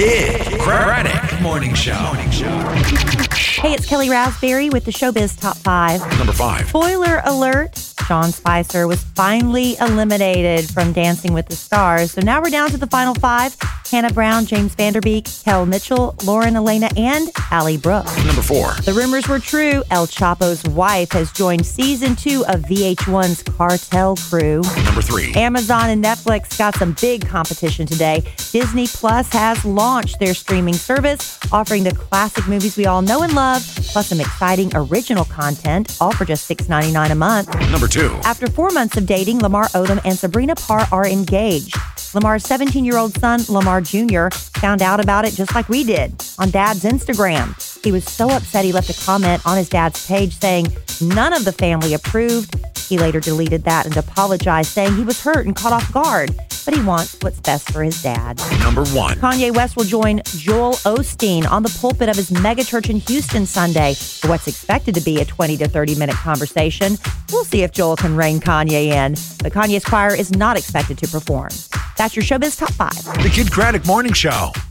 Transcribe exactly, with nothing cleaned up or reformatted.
Kid Craddock Morning Show. Morning Show. Hey, it's Kelly Raspberry with the Showbiz Top five. Number five. Spoiler alert, Sean Spicer was finally eliminated from Dancing with the Stars. So now we're down to the final five. Hannah Brown, James Vanderbeek, Kel Mitchell, Lauren Elena, and Allie Brooks. Number four. The rumors were true. El Chapo's wife has joined season two of V H one's Cartel Crew. Number three. Amazon and Netflix got some big competition today. Disney Plus has launched their streaming service, offering the classic movies we all know and love, plus some exciting original content, all for just six dollars and ninety-nine cents a month. Number two. After four months of dating, Lamar Odom and Sabrina Parr are engaged. Lamar's seventeen-year-old son, Lamar Junior, found out about it just like we did on Dad's Instagram. He was so upset he left a comment on his dad's page saying none of the family approved. He later deleted that and apologized, saying he was hurt and caught off guard, but he wants what's best for his dad. Number one. Kanye West will join Joel Osteen on the pulpit of his megachurch in Houston Sunday for what's expected to be a twenty to thirty minute conversation. We'll see if Joel can rein Kanye in, but Kanye's choir is not expected to perform. That's your Showbiz Top five. The Kid Craddock Morning Show.